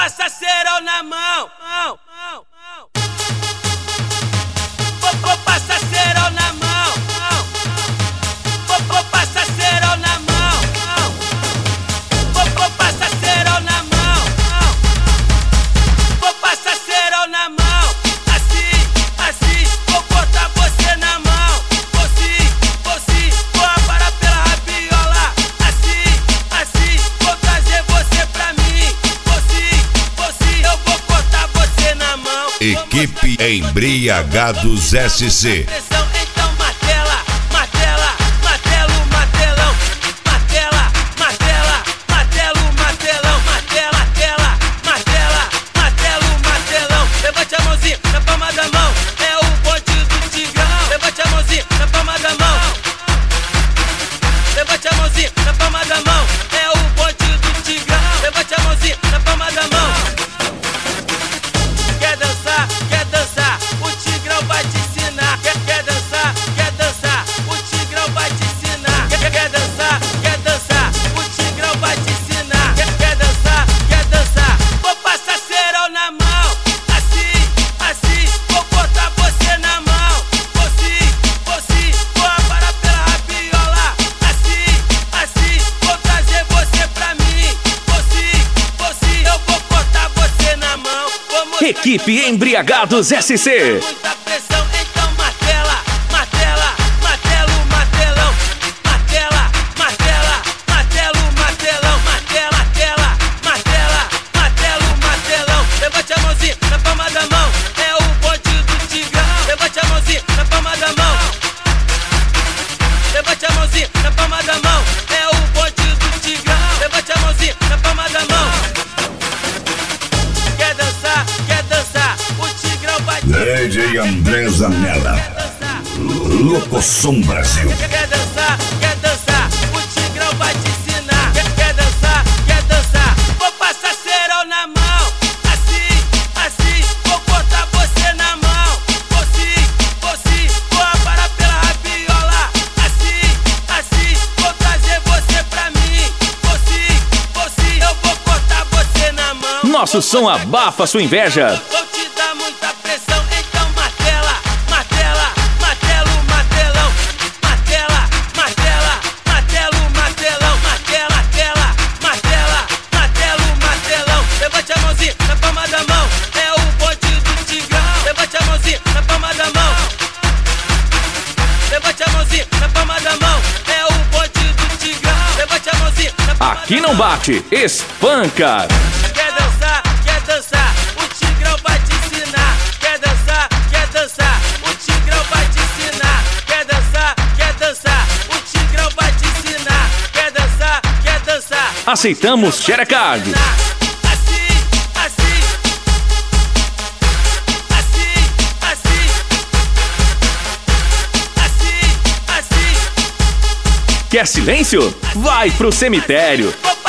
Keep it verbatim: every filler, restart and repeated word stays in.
passa cerol na mão, mão, mão, mão. Vou passar cerol na mão, mão. Vou passar cerol na mão, mão. Vou passar cerol na mão, mão. Vou passar cerol na mão. Assim, assim, vou botar você na mão. Você, você, vou aparar pela rabiola. Assim, assim, vou trazer você pra mim. Você, você, eu vou botar você na mão. Equipe Embriagados S C. Então martela, martela, martelo, martelão. Martela, martela, martelo, martelão. Martela, tela, martela, martelo, martelão. Levante a mãozinha na palma da mão. É o bonde do Tigrão. Levante a mãozinha na palma da mão. Levante a mãozinha na palma da mão. É o bonde do Tigrão. Levante a mãozinha na palma da mão. Quer dançar, quer dançar, o Tigrão vai te ensinar. Quer, quer dançar, quer dançar, o Tigrão vai te ensinar. Quer, quer dançar, quer dançar, o Tigrão vai te ensinar. Quer, quer dançar, quer dançar, vou passar cerol na mão. Assim, assim, vou botar você na mão. Você, você, vou aparar pela rabiola. Assim, assim, vou trazer você pra mim. Você, você, eu vou botar você na mão. Vamos Equipe Embriagados S C. muita pressão, então martela, martela, martelo, martelão. Martela, martela, martelo, martelão. Martela, tela, martela, martelo, martelão. Levante a mãozinha na palma da mão. É o bonde do Tigrão. Levante a mãozinha na palma da mão. Levante a mãozinha na palma da mão. É o bonde do Tigrão. Levante a mãozinha na palma da mão. Quer dançar, quer dançar, o Tigrão vai te D J André Zanella, dançar. Locosom Brasil. Quer dançar, quer dançar, o Tigrão vai te ensinar. Quer, quer dançar, quer dançar, vou passar cerol na mão. Assim, assim, vou botar você na mão. Você, você, vou aparar pela rabiola. Assim, assim, vou trazer você pra mim. Você, você, eu vou botar você na mão. Nosso som abafa sua inveja. Vou te dar muita pressão, então martela, martela, martelo, martelão. Martela, martela, martelo, martelão. Martela, tela, martela, martelo, martelão. Levante a mãozinha na palma da mão. É o bonde do Tigrão. Levante a mãozinha na palma da mão. Levante a mãozinha na palma da mão. É o bonde do Tigrão. Levante a mãozinha na palma da mão. Aqui não bate, espanca. Quer dançar, quer dançar, o Tigrão vai te ensinar. Quer dançar, quer dançar, o Tigrão vai te ensinar. Quer dançar, quer dançar, o Tigrão vai te ensinar. Quer dançar, quer dançar. Aceitamos xerecard. Assim, assim, assim, assim, assim, assim. Quer silêncio? Vai pro cemitério. Vou